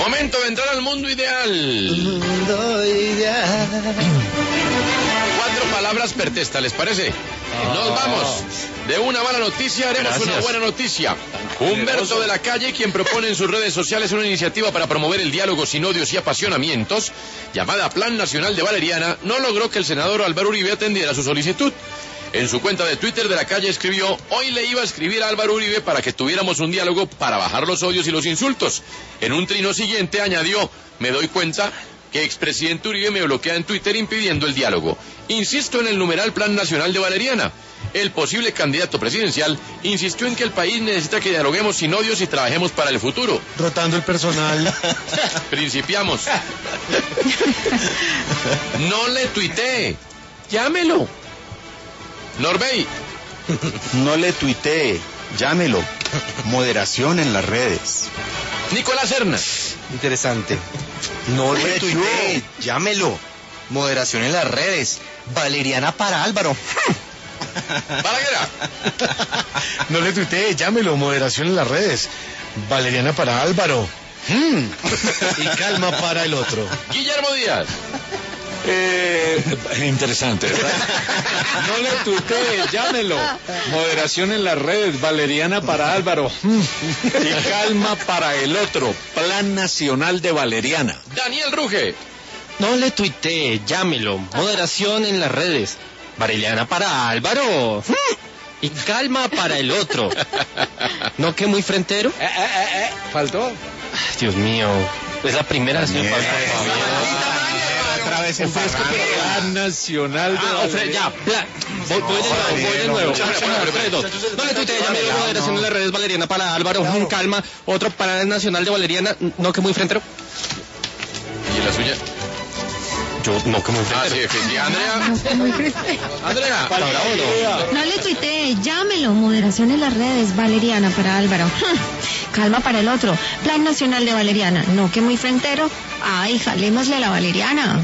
Momento de entrar al mundo ideal. Mundo ideal. 4 palabras per testa, ¿les parece? Nos vamos. De una mala noticia haremos una buena noticia. Humberto de la Calle, quien propone en sus redes sociales una iniciativa para promover el diálogo sin odios y apasionamientos, llamada Plan Nacional de Valeriana, no logró que el senador Álvaro Uribe atendiera su solicitud. En su cuenta de Twitter, de la Calle escribió: hoy le iba a escribir a Álvaro Uribe para que tuviéramos un diálogo para bajar los odios y los insultos. En un trino siguiente añadió: me doy cuenta que expresidente Uribe me bloquea en Twitter impidiendo el diálogo. Insisto en el numeral Plan Nacional de Valeriana. El posible candidato presidencial insistió en que el país necesita que dialoguemos sin odios y trabajemos para el futuro. Rotando el personal. Principiamos. No le tuitee, llámelo. Norbey. No le tuitee, llámelo. Moderación en las redes. Nicolás Serna. Interesante. No le tuitee, llámelo. Moderación en las redes. Valeriana para Álvaro. Balaguera. No le tuitee, llámelo. Moderación en las redes. Valeriana para Álvaro. Y calma para el otro. Guillermo Díaz. Interesante, ¿verdad? No le tuitee, llámelo. Moderación en las redes, Valeriana para Álvaro. Y calma para el otro. Plan Nacional de Valeriana. Daniel Ruge. No le tuitee, llámelo. Moderación en las redes. Valeriana para Álvaro. Y calma para el otro. ¿No que muy frentero? ¿Faltó? Ay, Dios mío. Es la primera vez que me pasa. Otra vez en Plan Nacional de Valeriana. Ya, plan. Voy de nuevo. 3, 2. No le tuitee, llámelo. Moderación en las redes. Valeriana para Álvaro. Calma. Otro Plan Nacional de Valeriana. ¿No que muy frentero? ¿Y la suya? Yo, no que muy frentero. Sí, Andrea. Andrea. No le tuitee, llámelo. Moderación en las redes. Valeriana para Álvaro. Calma para el otro. Plan Nacional de Valeriana. No que muy frentero. Ay, jalémosle a la Valeriana.